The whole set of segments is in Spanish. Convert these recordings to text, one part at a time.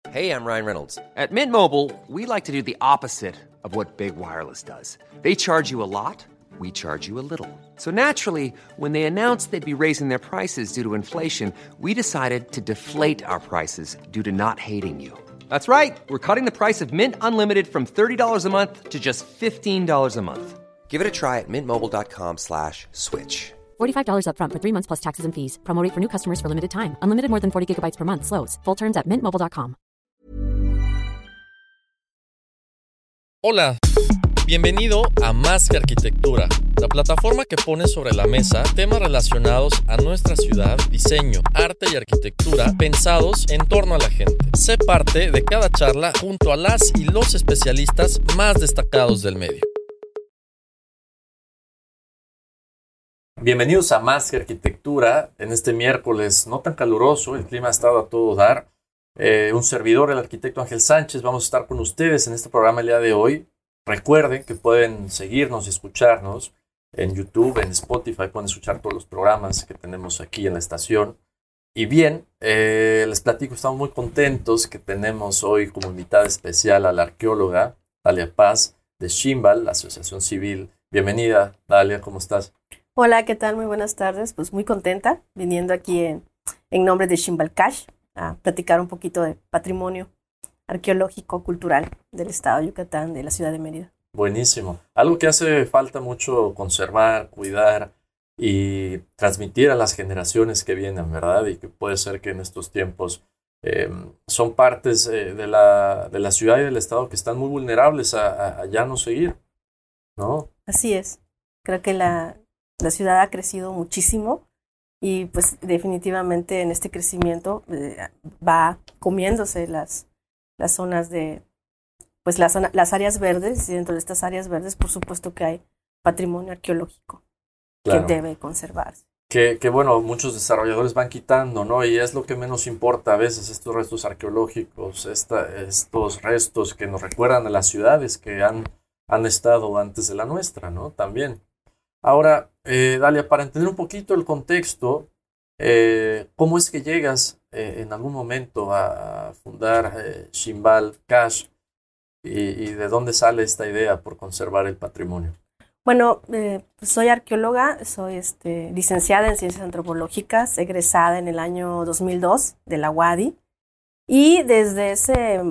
Hey, I'm Ryan Reynolds. At Mint Mobile, we like to do the opposite of what Big Wireless does. They charge you a lot, we charge you a little. So naturally, when they announced they'd be raising their prices due to inflation, we decided to deflate our prices due to not hating you. That's right. We're cutting the price of Mint Unlimited from $30 a month to just $15 a month. Give it a try at mintmobile.com/switch. $45 up front for 3 months plus taxes and fees. Promo rate for new customers for limited time. Unlimited more than 40 gigabytes per month. Slows full terms at mintmobile.com. Hola, bienvenido a Más que Arquitectura, la plataforma que pone sobre la mesa temas relacionados a nuestra ciudad, diseño, arte y arquitectura pensados en torno a la gente. Sé parte de cada charla junto a las y los especialistas más destacados del medio. Bienvenidos a Más que Arquitectura en este miércoles no tan caluroso, el clima ha estado a todo dar. Un servidor, el arquitecto Ángel Sánchez, vamos a estar con ustedes en este programa el día de hoy. Recuerden que pueden seguirnos y escucharnos en YouTube, en Spotify, pueden escuchar todos los programas que tenemos aquí en la estación. Y bien, les platico, estamos muy contentos que tenemos hoy como invitada especial a la arqueóloga Dalia Paz de Ximbal, la Asociación Civil. Bienvenida, Dalia, ¿cómo estás? Hola, ¿qué tal? Muy buenas tardes. Pues muy contenta viniendo aquí en nombre de Ximbal Cash a platicar un poquito de patrimonio arqueológico, cultural del estado de Yucatán, de la ciudad de Mérida. Buenísimo. Algo que hace falta mucho conservar, cuidar y transmitir a las generaciones que vienen, ¿verdad? Y que puede ser que en estos tiempos son partes de la ciudad y del estado que están muy vulnerables a ya no seguir, ¿no? Así es. Creo que la ciudad ha crecido muchísimo y pues definitivamente en este crecimiento va comiéndose las zonas de, pues las áreas verdes, y dentro de estas áreas verdes por supuesto que hay patrimonio arqueológico Claro. que debe conservarse. Que bueno, muchos desarrolladores van quitando, ¿no? Y es lo que menos importa a veces, estos restos arqueológicos, estos restos que nos recuerdan a las ciudades que han estado antes de la nuestra, ¿no? También. Ahora, Dalia, para entender un poquito el contexto, ¿cómo es que llegas en algún momento a fundar Ximbal Cash y de dónde sale esta idea por conservar el patrimonio? Bueno, soy arqueóloga, soy licenciada en Ciencias Antropológicas, egresada en el año 2002 de la UADY y desde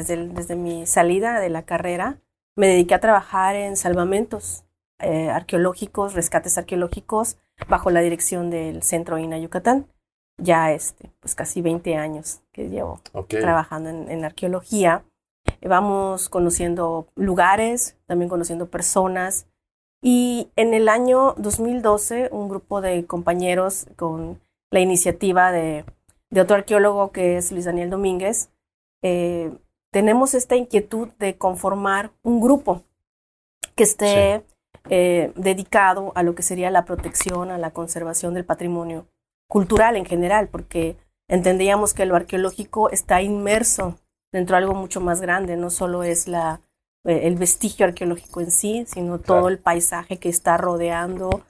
mi salida de la carrera me dediqué a trabajar en salvamentos arqueológicos, rescates arqueológicos bajo la dirección del Centro INAH Yucatán. Ya pues casi 20 años que llevo trabajando en arqueología. Vamos conociendo lugares, también conociendo personas. Y en el año 2012, un grupo de compañeros con la iniciativa de otro arqueólogo que es Luis Daniel Domínguez, tenemos esta inquietud de conformar un grupo que esté dedicado a lo que sería la protección, a la conservación del patrimonio cultural en general, porque entendíamos que lo arqueológico está inmerso dentro de algo mucho más grande, no solo es el vestigio arqueológico en sí, sino todo el paisaje que está rodeando.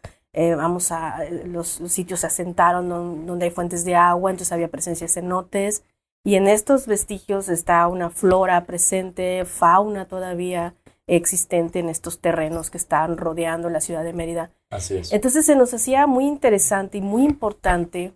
Los sitios se asentaron donde hay fuentes de agua, entonces había presencia de cenotes, y en estos vestigios está una flora presente, fauna todavía existente en estos terrenos que están rodeando la ciudad de Mérida. Así es. Entonces se nos hacía muy interesante y muy importante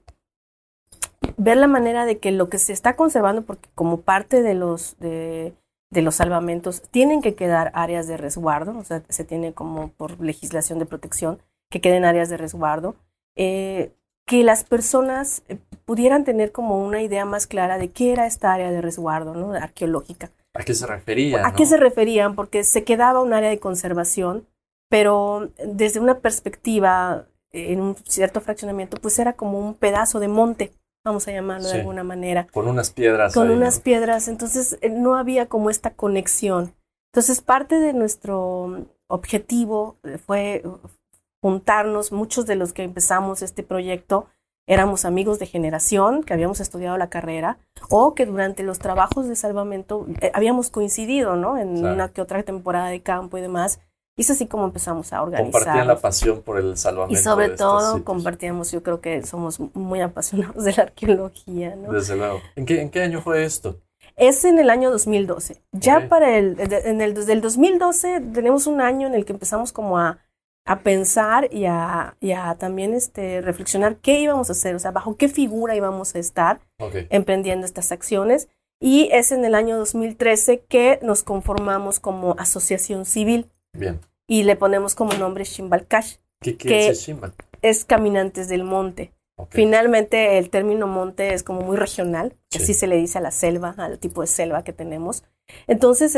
ver la manera de que lo que se está conservando, porque como parte de los salvamentos tienen que quedar áreas de resguardo, o sea, se tiene como por legislación de protección que queden áreas de resguardo, que las personas pudieran tener como una idea más clara de qué era esta área de resguardo, ¿no? Arqueológica. ¿A qué se referían? ¿A qué se referían? Porque se quedaba un área de conservación, pero desde una perspectiva, en un cierto fraccionamiento, pues era como un pedazo de monte, vamos a llamarlo de alguna manera. Con unas piedras. Con unas piedras, entonces no había como esta conexión. Entonces parte de nuestro objetivo fue juntarnos, muchos de los que empezamos este proyecto éramos amigos de generación, que habíamos estudiado la carrera, o que durante los trabajos de salvamento habíamos coincidido, ¿no? En una que otra temporada de campo y demás. Y es así como empezamos a organizar. Compartían la pasión por el salvamento. Y sobre todo compartíamos, yo creo que somos muy apasionados de la arqueología, ¿no? Desde luego. ¿En qué año fue esto? Es en el año 2012. Ya Ok. para desde el 2012 tenemos un año en el que empezamos como a pensar y a también reflexionar qué íbamos a hacer, o sea, bajo qué figura íbamos a estar Ok. emprendiendo estas acciones. Y es en el año 2013 que nos conformamos como asociación civil Bien. y le ponemos como nombre Shimbalcash, ¿Qué que quiere decir Shimba? es Caminantes del Monte. Ok. Finalmente, el término monte es como muy regional, que Sí. así se le dice a la selva, al tipo de selva que tenemos. Entonces,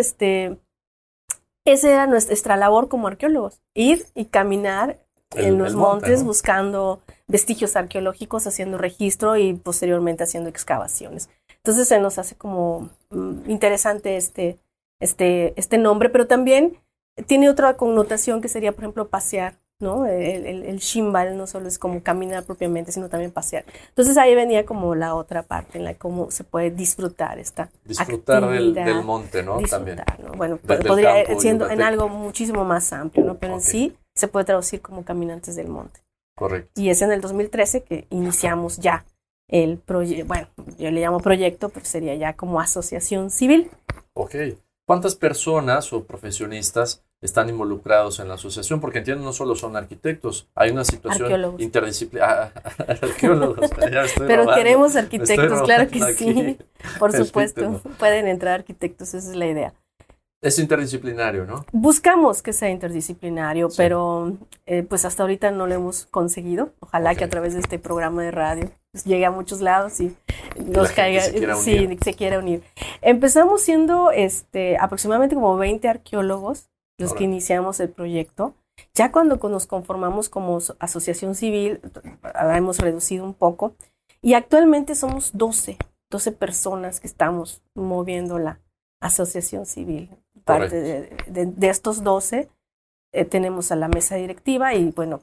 esa era nuestra labor como arqueólogos, ir y caminar en los el monte, montes ¿no? buscando vestigios arqueológicos, haciendo registro y posteriormente haciendo excavaciones. Entonces se nos hace como interesante este nombre, pero también tiene otra connotación que sería, por ejemplo, pasear, ¿no? El shimbal no solo es como caminar propiamente, sino también pasear. Entonces ahí venía como la otra parte en la que cómo se puede disfrutar esta Disfrutar actividad. del monte, ¿no? También. Disfrutar, ¿no? Bueno, Del podría campo ir siendo en yucateco. algo muchísimo más amplio, ¿no? Pero Ok. en sí se puede traducir como Caminantes del Monte. Correcto. Y es en el 2013 que iniciamos ya el proyecto, bueno, yo le llamo proyecto, pero sería ya como asociación civil. Ok. ¿Cuántas personas o profesionistas están involucrados en la asociación? Porque entiendo, no solo son arquitectos, hay una situación Arqueólogos. interdisciplinaria. Arqueólogos, ya estoy Pero robando. queremos Me arquitectos, estoy claro que robando sí, aquí por el supuesto, título. pueden entrar arquitectos, esa es la idea. Es interdisciplinario, ¿no? Buscamos que sea interdisciplinario, Sí. pero pues hasta ahorita no lo hemos conseguido. Ojalá Ok. que a través de este programa de radio pues, llegue a muchos lados y la nos gente caiga, se quiera sí, unir. se quiera unir. Empezamos siendo aproximadamente como 20 arqueólogos los que Órale. iniciamos el proyecto. Ya cuando nos conformamos como asociación civil, hemos reducido un poco y actualmente somos 12 personas que estamos moviendo la asociación civil. Parte de estos 12 tenemos a la mesa directiva y bueno,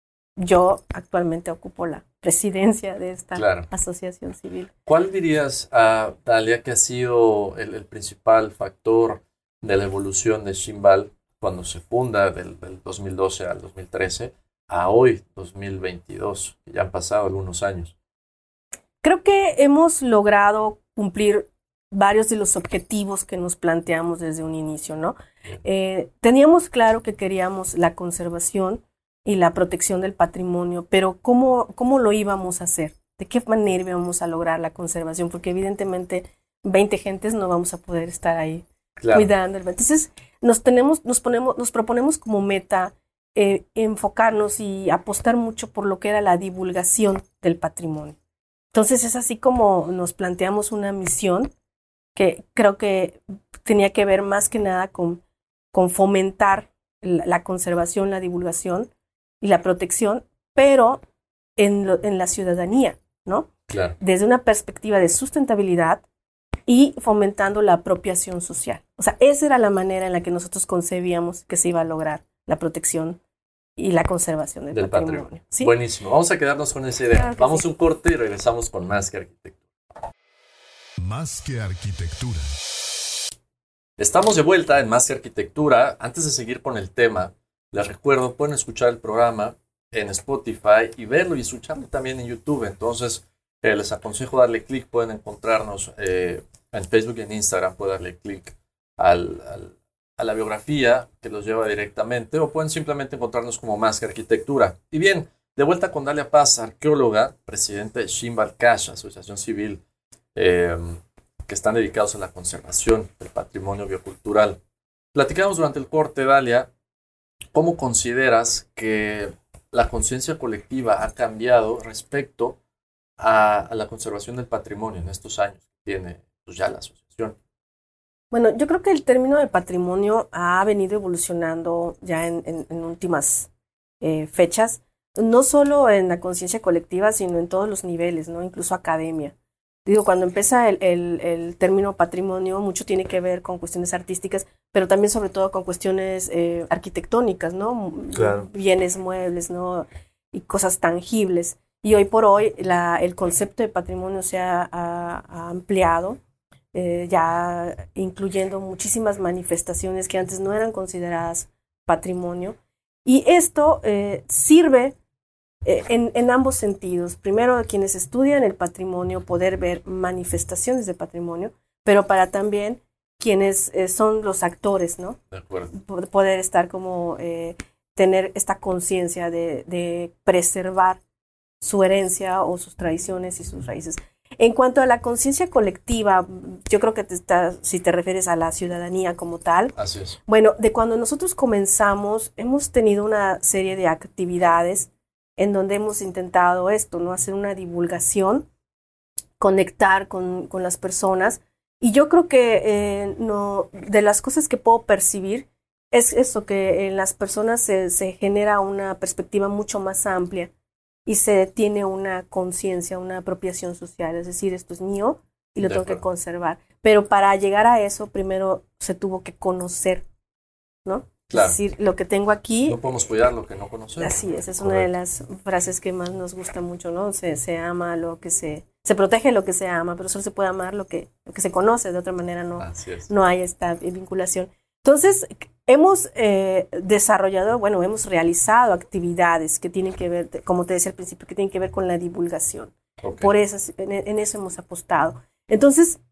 yo actualmente ocupo la presidencia de esta Claro. asociación civil. ¿Cuál dirías, Dalia, que ha sido el principal factor de la evolución de Shimbal cuando se funda del 2012 al 2013 a hoy, 2022, que ya han pasado algunos años? Creo que hemos logrado cumplir varios de los objetivos que nos planteamos desde un inicio, ¿no? Teníamos claro que queríamos la conservación y la protección del patrimonio, pero ¿cómo lo íbamos a hacer? ¿De qué manera íbamos a lograr la conservación? Porque evidentemente 20 gentes no vamos a poder estar ahí Claro. cuidando. Entonces nos proponemos como meta enfocarnos y apostar mucho por lo que era la divulgación del patrimonio. Entonces es así como nos planteamos una misión que creo que tenía que ver más que nada con fomentar la conservación, la divulgación y la protección, pero en la ciudadanía, ¿no? Claro. Desde una perspectiva de sustentabilidad y fomentando la apropiación social. O sea, esa era la manera en la que nosotros concebíamos que se iba a lograr la protección y la conservación del patrimonio. ¿Sí? Buenísimo. Vamos a quedarnos con esa idea. Claro que Vamos sí. a un corte y regresamos con más que arquitectura. Más que arquitectura. Estamos de vuelta en Más que Arquitectura. Antes de seguir con el tema, les recuerdo, pueden escuchar el programa en Spotify y verlo y escucharlo también en YouTube. Entonces, les aconsejo darle clic. Pueden encontrarnos en Facebook y en Instagram. Pueden darle clic a la biografía que los lleva directamente, o pueden simplemente encontrarnos como Más que Arquitectura. Y bien, de vuelta con Dalia Paz, arqueóloga, presidenta de Shimbalcash, asociación civil que están dedicados a la conservación del patrimonio biocultural. Platicamos durante el corte, Dalia, ¿cómo consideras que la conciencia colectiva ha cambiado respecto a la conservación del patrimonio en estos años que tiene pues, ya la asociación? Bueno, yo creo que el término de patrimonio ha venido evolucionando ya en últimas fechas, no solo en la conciencia colectiva, sino en todos los niveles, ¿no? Incluso academia. Digo, cuando empieza el término patrimonio, mucho tiene que ver con cuestiones artísticas, pero también sobre todo con cuestiones arquitectónicas, ¿no? Claro. Bienes muebles, ¿no? Y cosas tangibles. Y hoy por hoy el concepto de patrimonio se ha ampliado, ya incluyendo muchísimas manifestaciones que antes no eran consideradas patrimonio. Y esto sirve en ambos sentidos. Primero, a quienes estudian el patrimonio, poder ver manifestaciones de patrimonio, pero para también quienes son los actores, ¿no? De acuerdo. Poder estar como, tener esta conciencia de preservar su herencia o sus tradiciones y sus raíces. En cuanto a la conciencia colectiva, yo creo que si te refieres a la ciudadanía como tal. Así es. Bueno, de cuando nosotros comenzamos, hemos tenido una serie de actividades en donde hemos intentado esto, ¿no? Hacer una divulgación, conectar con las personas. Y yo creo que de las cosas que puedo percibir es eso, que en las personas se genera una perspectiva mucho más amplia y se tiene una conciencia, una apropiación social, es decir, esto es mío y lo tengo que conservar. Pero para llegar a eso, primero se tuvo que conocer, ¿no? Claro. Es decir, lo que tengo aquí... No podemos cuidar lo que no conocemos. Así es una de las frases que más nos gusta mucho, ¿no? Se ama lo que se protege lo que se ama, pero solo se puede amar lo que se conoce, de otra manera no hay esta vinculación. Entonces, hemos desarrollado, bueno, hemos realizado actividades que tienen que ver, como te decía al principio, que tienen que ver con la divulgación. Okay. Por eso, en eso hemos apostado. Entonces,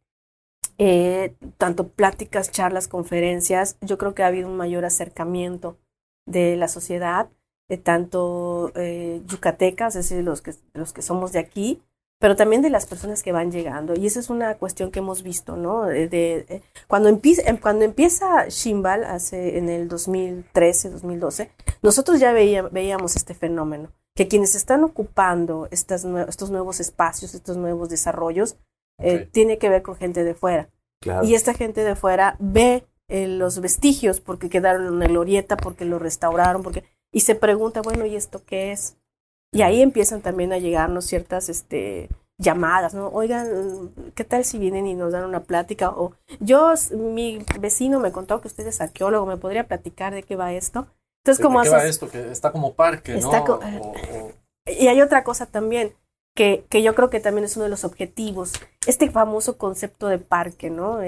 tanto pláticas, charlas, conferencias, yo creo que ha habido un mayor acercamiento de la sociedad, de tanto yucatecas, es decir, los que somos de aquí, pero también de las personas que van llegando. Y esa es una cuestión que hemos visto, ¿no? Cuando empieza Ximbal, en el 2013, 2012, nosotros ya veíamos este fenómeno, que quienes están ocupando estos nuevos espacios, estos nuevos desarrollos, tiene que ver con gente de fuera. Claro. Y esta gente de fuera ve los vestigios porque quedaron en la glorieta, porque lo restauraron, y se pregunta, bueno, ¿y esto qué es? Y ahí empiezan también a llegarnos ciertas llamadas, ¿no? Oigan, ¿qué tal si vienen y nos dan una plática? O mi vecino me contó que usted es arqueólogo, ¿me podría platicar de qué va esto? Entonces, ¿De qué va esto? Que está como parque, ¿no? Y hay otra cosa también, que yo creo que también es uno de los objetivos, este famoso concepto de parque, ¿no?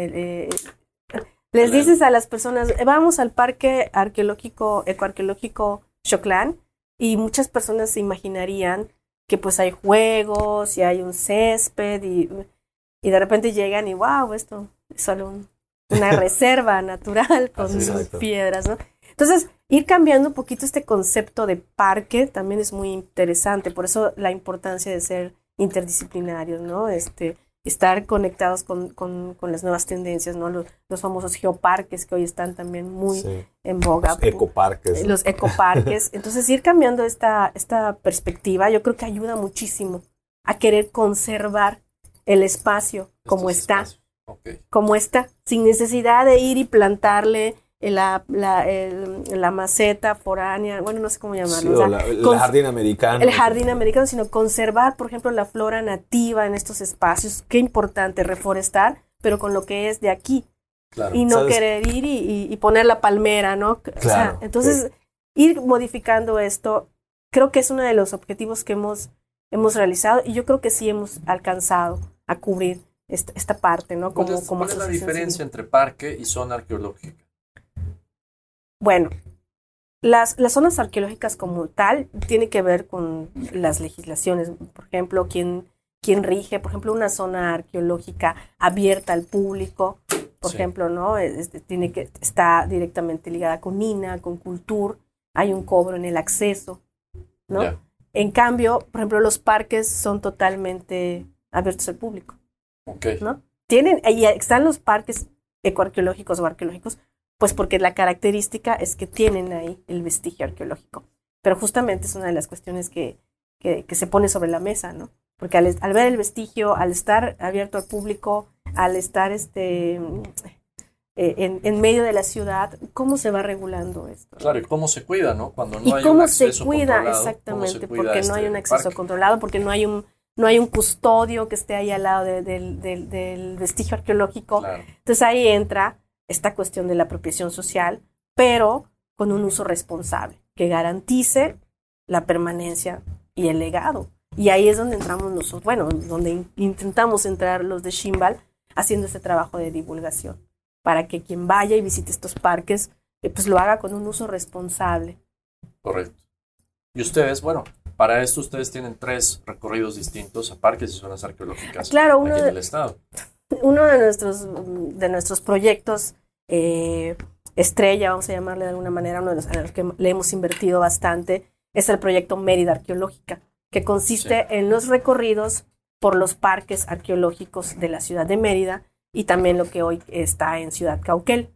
Les dices a las personas, vamos al parque ecoarqueológico Xoclán, y muchas personas se imaginarían que pues hay juegos y hay un césped y de repente llegan y wow, esto es solo una reserva natural con piedras, ¿no? Entonces, ir cambiando un poquito este concepto de parque también es muy interesante, por eso la importancia de ser interdisciplinarios, ¿no? Estar conectados con las nuevas tendencias, ¿no? Los famosos geoparques que hoy están también muy en boga. Los ecoparques. Entonces, ir cambiando esta perspectiva, yo creo que ayuda muchísimo a querer conservar el espacio como está. Okay. Como está, sin necesidad de ir y plantarle la maceta foránea, bueno, no sé cómo llamarlo. Sí, o el jardín americano. El jardín americano, sino conservar, por ejemplo, la flora nativa en estos espacios. Qué importante reforestar, pero con lo que es de aquí. Claro. Y no querer ir y poner la palmera, ¿no? Claro, o sea, entonces, ir modificando esto, creo que es uno de los objetivos que hemos realizado y yo creo que sí hemos alcanzado a cubrir esta parte, ¿no? ¿Cuál es la diferencia entre parque y zona arqueológica? Bueno, las zonas arqueológicas como tal tiene que ver con las legislaciones. Por ejemplo, quién rige, por ejemplo, una zona arqueológica abierta al público, por ejemplo, ¿no? Está directamente ligada con INAH, con Cultur, hay un cobro en el acceso, ¿no? Yeah. En cambio, por ejemplo, los parques son totalmente abiertos al público. Okay. ¿No? Ahí están los parques ecoarqueológicos o arqueológicos, pues porque la característica es que tienen ahí el vestigio arqueológico. Pero justamente es una de las cuestiones que se pone sobre la mesa, ¿no? Porque al ver el vestigio, al estar abierto al público, al estar en medio de la ciudad, ¿cómo se va regulando esto? Claro, y cómo se cuida, ¿no? Cuando no y hay cómo un acceso se cuida, controlado, exactamente, porque no hay un acceso controlado, porque no hay un custodio que esté ahí al lado del vestigio arqueológico. Claro. Entonces ahí entra esta cuestión de la apropiación social, pero con un uso responsable, que garantice la permanencia y el legado. Y ahí es donde entramos nosotros, bueno, donde intentamos entrar los de Ximbal, haciendo este trabajo de divulgación, para que quien vaya y visite estos parques, pues lo haga con un uso responsable. Correcto. Y ustedes, bueno, para esto ustedes tienen 3 recorridos distintos a parques y zonas arqueológicas claro, aquí en el estado. Uno de nuestros proyectos estrella, vamos a llamarle de alguna manera, uno de los a los que le hemos invertido bastante, es el proyecto Mérida Arqueológica, que consiste en los recorridos por los parques arqueológicos de la ciudad de Mérida y también lo que hoy está en Ciudad Cauquel.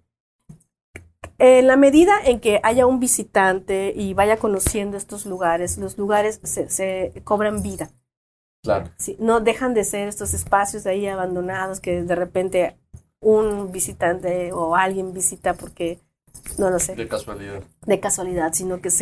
En la medida en que haya un visitante y vaya conociendo estos lugares, los lugares se cobran vida. Claro. Sí, no dejan de ser estos espacios ahí abandonados que de repente un visitante o alguien visita porque, no lo sé. De casualidad. De casualidad, sino que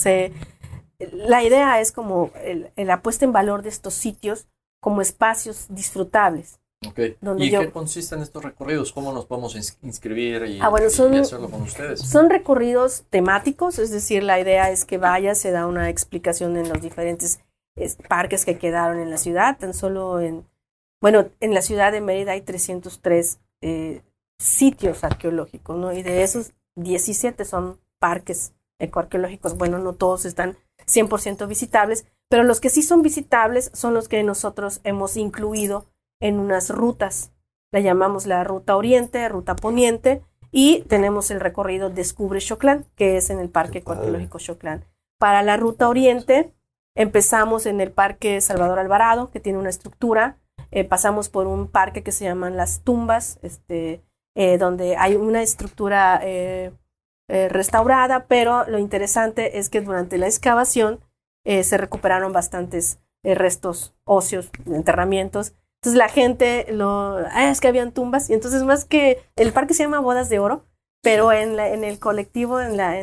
la idea es como la puesta en valor de estos sitios como espacios disfrutables. Okay. ¿Y qué consisten estos recorridos? ¿Cómo nos podemos inscribir y hacerlo con ustedes? Son recorridos temáticos, es decir, la idea es que se da una explicación en los diferentes parques que quedaron en la ciudad. Tan solo en la ciudad de Mérida hay 303 sitios arqueológicos, ¿no? Y de esos 17 son parques ecoarqueológicos. Bueno, no todos están 100% visitables, pero los que sí son visitables son los que nosotros hemos incluido en unas rutas. La llamamos la ruta oriente, ruta poniente, y tenemos el recorrido Descubre Xoclán, que es en el Parque Ecoarqueológico Xoclán. Para la ruta oriente empezamos en el Parque Salvador Alvarado, que tiene una estructura. Pasamos por un parque que se llaman Las Tumbas, donde hay una estructura restaurada, pero lo interesante es que durante la excavación se recuperaron bastantes restos óseos, enterramientos. Entonces la gente es que habían tumbas, y entonces más que el parque se llama Bodas de Oro, pero en el colectivo,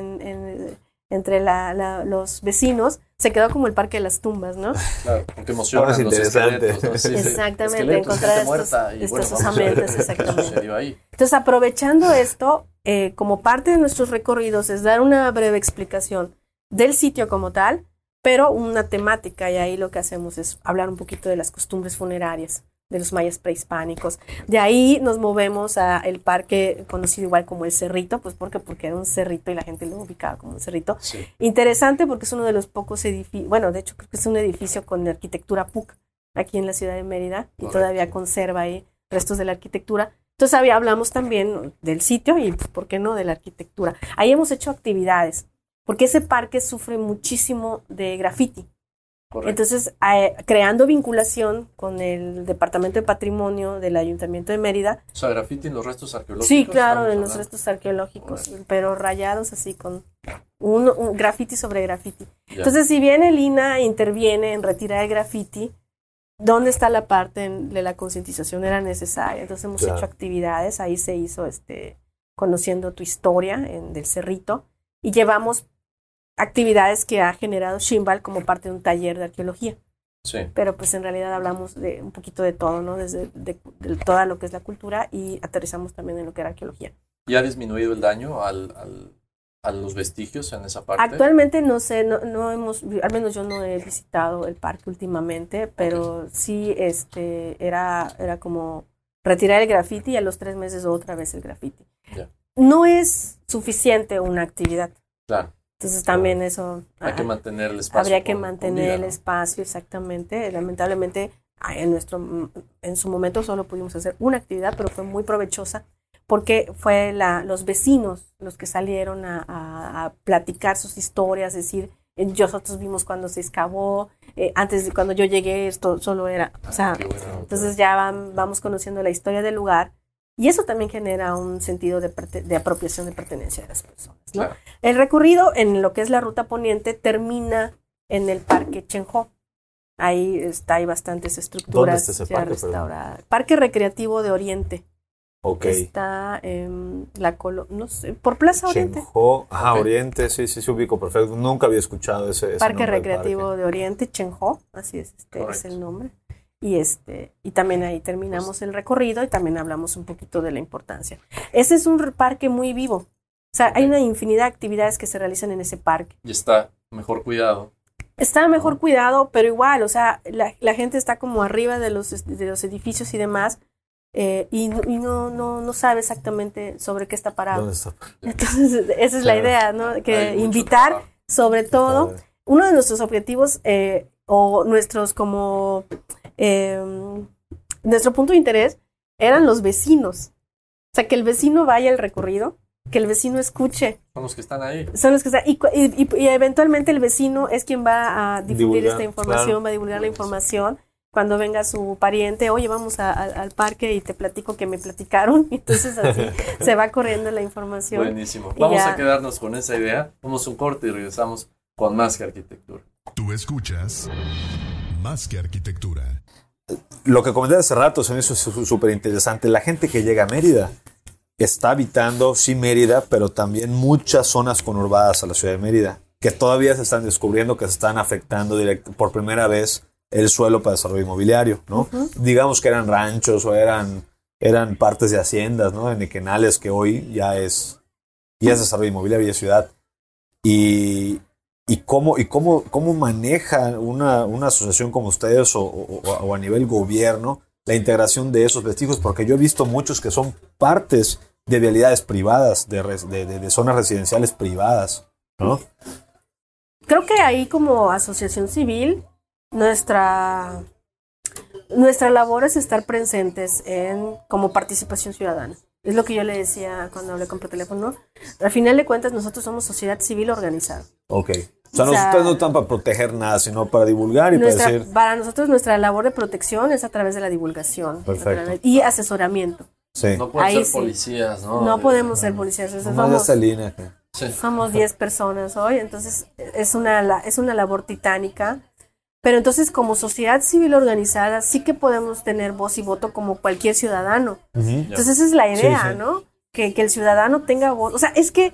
entre los vecinos, se quedó como el Parque de las Tumbas, ¿no? Claro, porque emocionan los esqueletos, ¿no? Sí, exactamente, encontrar estos osamentas, exactamente. Sucedió ahí. Entonces, aprovechando esto, como parte de nuestros recorridos es dar una breve explicación del sitio como tal, pero una temática, y ahí lo que hacemos es hablar un poquito de las costumbres funerarias de los mayas prehispánicos. De ahí nos movemos al parque conocido igual como el Cerrito, pues porque era un cerrito y la gente lo ubicaba como un cerrito. Sí. Interesante porque es uno de los pocos edificios, bueno, de hecho creo que es un edificio con arquitectura PUC aquí en la ciudad de Mérida. Correcto. Y todavía conserva ahí restos de la arquitectura. Entonces hablamos también del sitio y, pues, ¿por qué no?, de la arquitectura. Ahí hemos hecho actividades, porque ese parque sufre muchísimo de graffiti. Correcto. Entonces, creando vinculación con el Departamento de Patrimonio del Ayuntamiento de Mérida. O sea, graffiti en los restos arqueológicos. Sí, claro, en los restos arqueológicos, correcto, pero rayados así con un graffiti sobre graffiti. Ya. Entonces, si bien el INAH interviene en retirar el graffiti, ¿dónde está la parte de la concientización? Era necesaria. Entonces, hemos hecho actividades. Ahí se hizo Conociendo tu historia del Cerrito, y llevamos actividades que ha generado Ximbal como parte de un taller de arqueología. Sí. Pero pues en realidad hablamos de un poquito de todo, ¿no? Desde de toda lo que es la cultura, y aterrizamos también en lo que era arqueología. ¿Y ha disminuido el daño a los vestigios en esa parte? Actualmente no sé, no hemos, al menos yo no he visitado el parque últimamente, pero sí era como retirar el graffiti y a los 3 meses otra vez el graffiti. Yeah. No es suficiente una actividad. Claro. Entonces también eso... Hay que mantener el espacio. Habría que mantener el espacio, exactamente. Lamentablemente, en su momento solo pudimos hacer una actividad, pero fue muy provechosa porque fue los vecinos los que salieron a platicar sus historias, es decir, nosotros vimos cuando se excavó, antes de cuando yo llegué esto solo era... O sea, bueno, entonces ya vamos conociendo la historia del lugar. Y eso también genera un sentido de apropiación de pertenencia de las personas, ¿no? Claro. El recorrido en lo que es la ruta poniente termina en el Parque Chenjó. Ahí hay bastantes estructuras. ¿Dónde está ese parque? Restauradas. Parque Recreativo de Oriente. Okay. Está en no sé, por Plaza Oriente. Chenjó, okay. Oriente, sí, ubico perfecto. Nunca había escuchado ese Parque Recreativo de Oriente, Chenjó, así es, es el nombre. Y también ahí terminamos el recorrido y también hablamos un poquito de la importancia. Ese es un parque muy vivo. O sea, hay una infinidad de actividades que se realizan en ese parque. Y está mejor cuidado. Está mejor cuidado, pero igual, o sea, la gente está como arriba de los edificios y demás, y no sabe exactamente sobre qué está parado. ¿Dónde está? Entonces, esa es la idea, ¿no? Que invitar, sobre todo, uno de nuestros objetivos, o nuestros como... nuestro punto de interés eran los vecinos. O sea, que el vecino vaya al recorrido, que el vecino escuche. Son los que están ahí. Son los que están, y eventualmente el vecino es quien va a difundir Divulgar, esta información, claro. va a divulgar la información. Cuando venga su pariente, oye, vamos al parque y te platico que me platicaron. Entonces así se va corriendo la información. Buenísimo. Y Vamos ya. a quedarnos con esa idea. Vamos a un corte y regresamos con más que arquitectura. Tú escuchas Más que Arquitectura. Lo que comenté hace rato se me hizo súper interesante. La gente que llega a Mérida está habitando, sí, Mérida, pero también muchas zonas conurbadas a la ciudad de Mérida, que todavía se están descubriendo que se están afectando por primera vez el suelo para desarrollo inmobiliario, ¿no? Uh-huh. Digamos que eran ranchos o eran partes de haciendas, ¿no? En Equenales, que hoy ya es desarrollo inmobiliario y es ciudad. Y cómo maneja una asociación como ustedes o a nivel gobierno la integración de esos vestigios, porque yo he visto muchos que son partes de vialidades privadas, de zonas residenciales privadas, ¿no? Creo que ahí como asociación civil, nuestra labor es estar presentes como participación ciudadana. Es lo que yo le decía cuando hablé con teléfono. Al final de cuentas, nosotros somos sociedad civil organizada. Ok. O sea, ustedes no están para proteger nada, sino para divulgar y para decir... Para nosotros, nuestra labor de protección es a través de la divulgación. Perfecto. Y asesoramiento. Sí. No pueden Ahí ser sí. policías, ¿no? No podemos ser policías. Nomás de esta línea. Sí. Somos 10 personas hoy, entonces es una labor titánica. Pero entonces, como sociedad civil organizada, sí que podemos tener voz y voto como cualquier ciudadano. Uh-huh. Entonces, esa es la idea, Sí, sí. ¿no? Que el ciudadano tenga voz. O sea, es que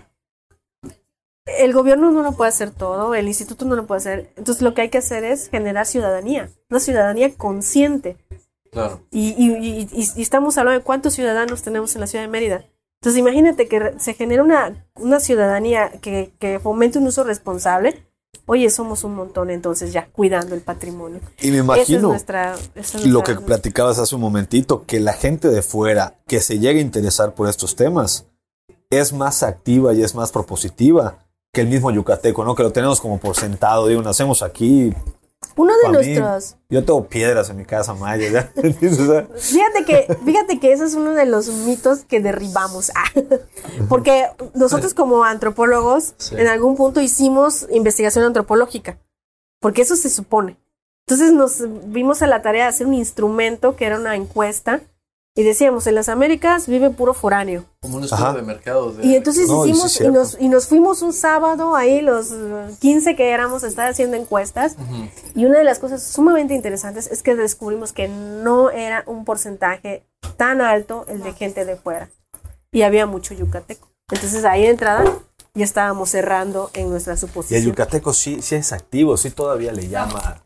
el gobierno no lo puede hacer todo, el instituto no lo puede hacer. Entonces, lo que hay que hacer es generar ciudadanía, una ciudadanía consciente. Claro. Y estamos hablando de cuántos ciudadanos tenemos en la ciudad de Mérida. Entonces, imagínate que se genera una ciudadanía que fomente un uso responsable. Oye, somos un montón, entonces ya, cuidando el patrimonio. Y me imagino esa es lo que platicabas hace un momentito, que la gente de fuera que se llegue a interesar por estos temas es más activa y es más propositiva que el mismo yucateco, ¿no? Que lo tenemos como por sentado, digo, nacemos aquí. Uno de Pa' mí, nuestros... yo tengo piedras en mi casa, Maya, ¿ya? ¿Entiendes? O sea, Fíjate que ese es uno de los mitos que derribamos. Porque nosotros como antropólogos Sí. en algún punto hicimos investigación antropológica. Porque eso se supone. Entonces nos vimos a la tarea de hacer un instrumento que era una encuesta. Y decíamos, en las Américas vive puro foráneo. Como un estudio Ajá. de mercado. Y entonces No, y sí hicimos, es cierto. y nos fuimos un sábado ahí, los 15 que éramos, a estar haciendo encuestas. Ujú. Y una de las cosas sumamente interesantes es que descubrimos que no era un porcentaje tan alto el de gente de fuera. Y había mucho yucateco. Entonces ahí de entrada ya estábamos cerrando en nuestra y el suposición. yucateco sí es activo, sí todavía le llama.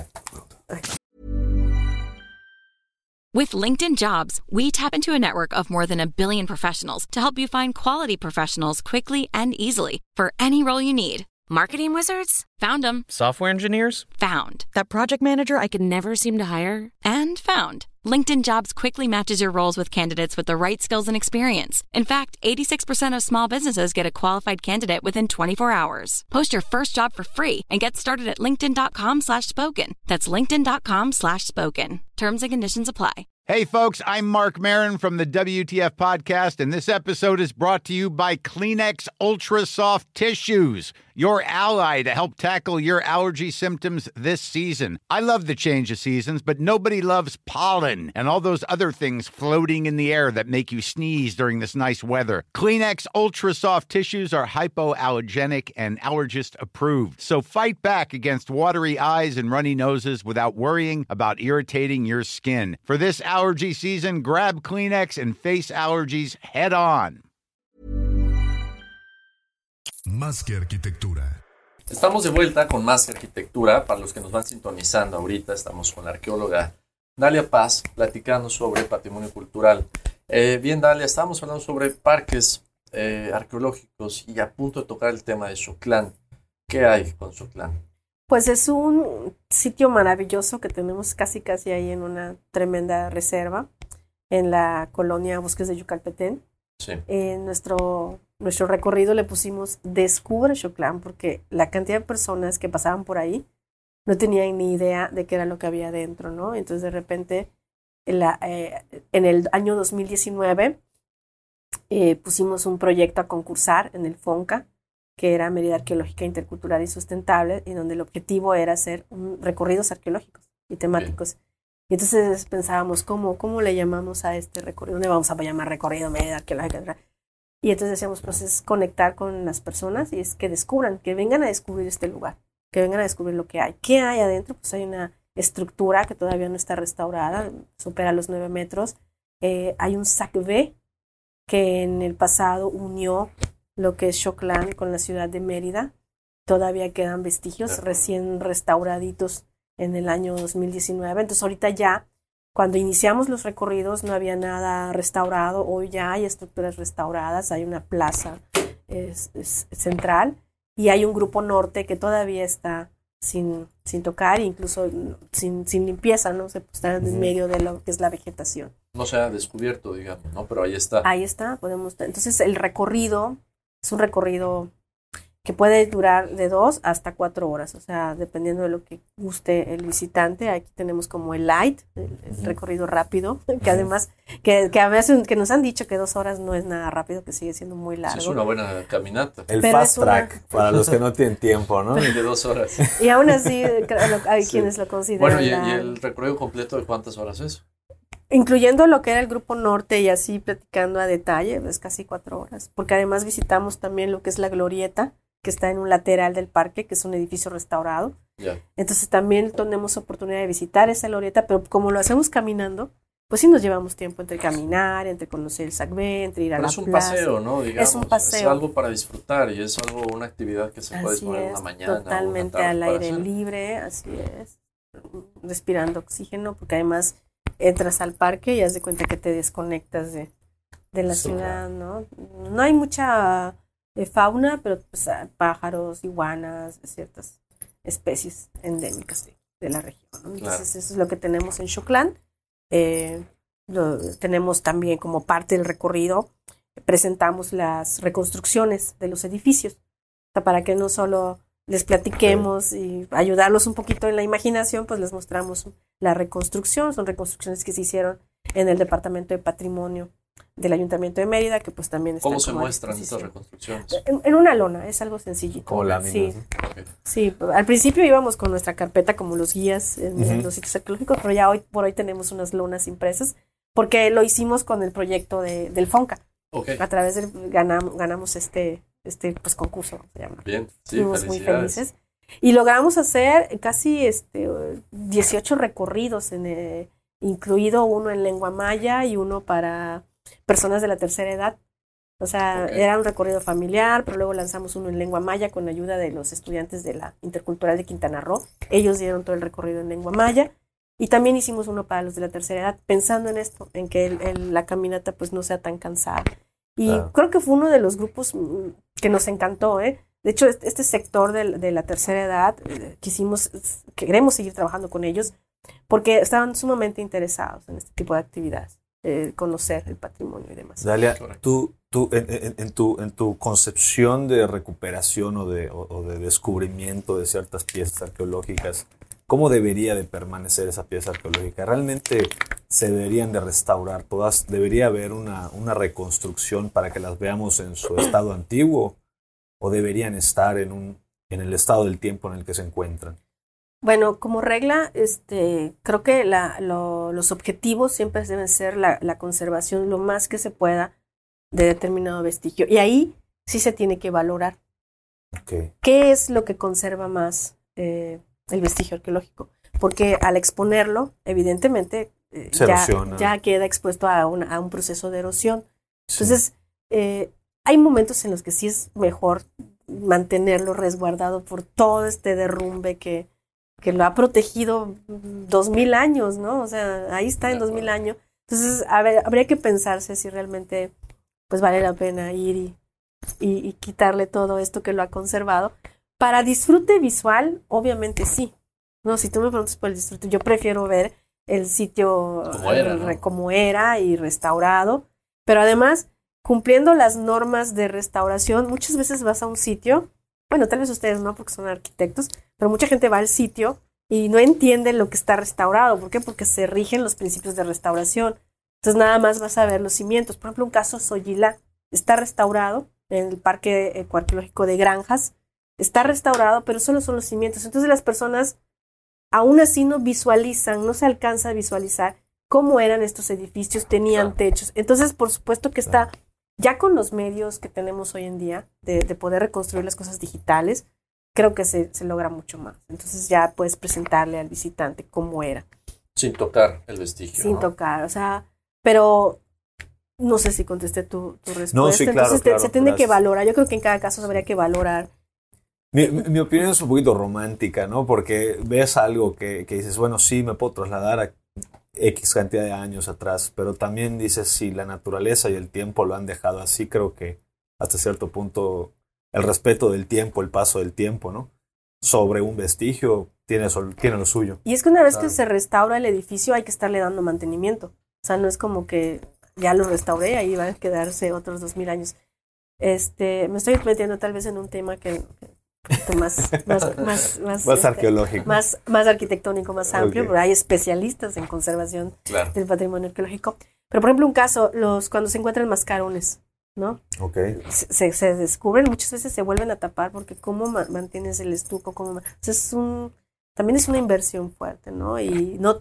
With LinkedIn Jobs, we tap into a network of more than 1 billion professionals to help you find quality professionals quickly and easily for any role you need. Marketing wizards? Found them. Software engineers? Found. That project manager I could never seem to hire? And found. LinkedIn Jobs quickly matches your roles with candidates with the right skills and experience. In fact, 86% of small businesses get a qualified candidate within 24 hours. Post your first job for free and get started at linkedin.com/spoken. That's linkedin.com/spoken. Terms and conditions apply. Hey, folks, I'm Mark Marin from the WTF Podcast, and this episode is brought to you by Kleenex Ultra Soft Tissues, your ally to help tackle your allergy symptoms this season. I love the change of seasons, but nobody loves pollen and all those other things floating in the air that make you sneeze during this nice weather. Kleenex Ultra Soft Tissues are hypoallergenic and allergist approved, so fight back against watery eyes and runny noses without worrying about irritating your skin. For this allergy season, grab Kleenex and face allergies head on. Más que Arquitectura. Estamos de vuelta con más que arquitectura. Para los que nos van sintonizando ahorita, estamos con la arqueóloga Dalia Paz platicando sobre patrimonio cultural. Bien, Dalia, estábamos hablando sobre parques arqueológicos y a punto de tocar el tema de Xoclán. ¿Qué hay con Xoclán? Pues es un sitio maravilloso que tenemos casi ahí en una tremenda reserva en la colonia Bosques de Yucalpetén. Sí. En nuestro recorrido le pusimos Descubre Xoclán porque la cantidad de personas que pasaban por ahí no tenían ni idea de qué era lo que había dentro, ¿no? Entonces de repente en el año 2019 pusimos un proyecto a concursar en el FONCA, que era Mérida Arqueológica Intercultural y Sustentable, y donde el objetivo era hacer recorridos arqueológicos y temáticos. Y entonces pensábamos, ¿cómo le llamamos a este recorrido? ¿Dónde vamos a llamar recorrido Mérida Arqueológica? Y entonces decíamos, pues es conectar con las personas y es que descubran, que vengan a descubrir este lugar, que vengan a descubrir lo que hay. ¿Qué hay adentro? Pues hay una estructura que todavía no está restaurada, supera los 9 metros. Hay un SACB que en el pasado unió lo que es Xoclán con la ciudad de Mérida. Todavía quedan vestigios recién restauraditos en el año 2019. Entonces ahorita ya, cuando iniciamos los recorridos, no había nada restaurado. Hoy ya hay estructuras restauradas, hay una plaza central y hay un grupo norte que todavía está sin tocar, incluso sin limpieza, ¿no? Se está en medio de lo que es la vegetación. No se ha descubierto, digamos, ¿no? Pero ahí está. Ahí está, entonces el recorrido es un recorrido que puede durar de 2 hasta 4 horas, o sea, dependiendo de lo que guste el visitante. Aquí tenemos como el light, el recorrido rápido, que además, que a veces que nos han dicho que 2 horas no es nada rápido, que sigue siendo muy largo. Sí, es una buena caminata. El fast track, para los que no tienen tiempo, ¿no? De 2 horas. Y aún así, hay quienes lo consideran. Bueno, ¿y el recorrido completo de cuántas horas es? Incluyendo lo que era el grupo norte y así platicando a detalle, es casi 4 horas, porque además visitamos también lo que es la glorieta, que está en un lateral del parque, que es un edificio restaurado. Yeah. Entonces también tenemos oportunidad de visitar esa glorieta, pero como lo hacemos caminando, pues sí nos llevamos tiempo entre caminar, entre conocer el SACB, entre ir a la plaza. Es un paseo, ¿no? Digamos, es un paseo. Es algo para disfrutar y es algo, una actividad que se puede disponer en una mañana. Totalmente una al tarde aire libre, así es. Respirando oxígeno, porque además entras al parque y haz de cuenta que te desconectas de la ciudad, ¿no? No hay mucha fauna, pero pues, pájaros, iguanas, ciertas especies endémicas de la región, ¿no? Entonces eso es lo que tenemos en Xoclán. Lo tenemos también como parte del recorrido, presentamos las reconstrucciones de los edificios, o sea, para que no solo les platiquemos y ayudarlos un poquito en la imaginación, pues les mostramos la reconstrucción. Son reconstrucciones que se hicieron en el Departamento de Patrimonio del Ayuntamiento de Mérida, que pues también están. ¿Cómo se muestran estas reconstrucciones? En una lona, es algo sencillito. Como láminas. Sí. Okay. Sí, al principio íbamos con nuestra carpeta como los guías en los sitios arqueológicos, pero ya por hoy tenemos unas lonas impresas, porque lo hicimos con el proyecto del FONCA. Okay. A través del ganamos este pues concurso, se llama. Bien, sí, fuimos muy felices. Y logramos hacer casi 18 recorridos, incluido uno en lengua maya y uno para personas de la tercera edad. O sea, era un recorrido familiar, pero luego lanzamos uno en lengua maya con la ayuda de los estudiantes de la Intercultural de Quintana Roo. Ellos dieron todo el recorrido en lengua maya. Y también hicimos uno para los de la tercera edad, pensando en esto, en que la caminata pues no sea tan cansada. Y creo que fue uno de los grupos que nos encantó, ¿eh? De hecho, este sector de la tercera edad, queremos seguir trabajando con ellos, porque estaban sumamente interesados en este tipo de actividades, conocer el patrimonio y demás. Dalia, tú en tu concepción de recuperación o de descubrimiento de ciertas piezas arqueológicas, ¿cómo debería de permanecer esa pieza arqueológica? ¿Realmente se deberían de restaurar todas? ¿Debería haber una reconstrucción para que las veamos en su estado antiguo? ¿O deberían estar en el estado del tiempo en el que se encuentran? Bueno, como regla, creo que los objetivos siempre deben ser la conservación lo más que se pueda de determinado vestigio. Y ahí sí se tiene que valorar. Okay. ¿Qué es lo que conserva más el vestigio arqueológico? Porque al exponerlo, evidentemente, ya queda expuesto a un proceso de erosión. Sí. Entonces, hay momentos en los que sí es mejor mantenerlo resguardado por todo este derrumbe que lo ha protegido 2000 años, ¿no? O sea, ahí está en 2000 años. Entonces, habría que pensarse si realmente pues vale la pena ir y quitarle todo esto que lo ha conservado. Para disfrute visual, obviamente sí. No, si tú me preguntas por el disfrute, yo prefiero ver el sitio como era y restaurado, pero además cumpliendo las normas de restauración. Muchas veces vas a un sitio, bueno, tal vez ustedes no porque son arquitectos, pero mucha gente va al sitio y no entiende lo que está restaurado. ¿Por qué? Porque se rigen los principios de restauración. Entonces nada más vas a ver los cimientos. Por ejemplo, un caso Soyilá está restaurado en el Parque Ecoarqueológico de Granjas. Está restaurado, pero solo son los cimientos. Entonces las personas aún así no visualizan, no se alcanza a visualizar cómo eran estos edificios, tenían techos. Entonces, por supuesto que está, ya con los medios que tenemos hoy en día, de poder reconstruir las cosas digitales, creo que se logra mucho más. Entonces ya puedes presentarle al visitante cómo era. Sin tocar el vestigio. Sin tocar, o sea, pero no sé si contesté tu respuesta. No, sí, claro, entonces se tiene que valorar. Yo creo que en cada caso habría que valorar. Mi opinión es un poquito romántica, ¿no? Porque ves algo que dices, bueno, sí, me puedo trasladar a X cantidad de años atrás, pero también dices, si la naturaleza y el tiempo lo han dejado así, creo que hasta cierto punto el respeto del tiempo, el paso del tiempo, ¿no? Sobre un vestigio tiene lo suyo. Y es que una vez que se restaura el edificio hay que estarle dando mantenimiento. O sea, no es como que ya lo restauré, ahí van a quedarse otros 2000 años. Me estoy metiendo tal vez en un tema que más arqueológico. Más arquitectónico, más amplio, Okay. pero hay especialistas en conservación Claro. del patrimonio arqueológico. Pero, por ejemplo, un caso, cuando se encuentran mascarones, ¿no? Okay. Se descubren, muchas veces se vuelven a tapar, porque cómo mantienes el estuco, o sea, también es una inversión fuerte, ¿no? Y no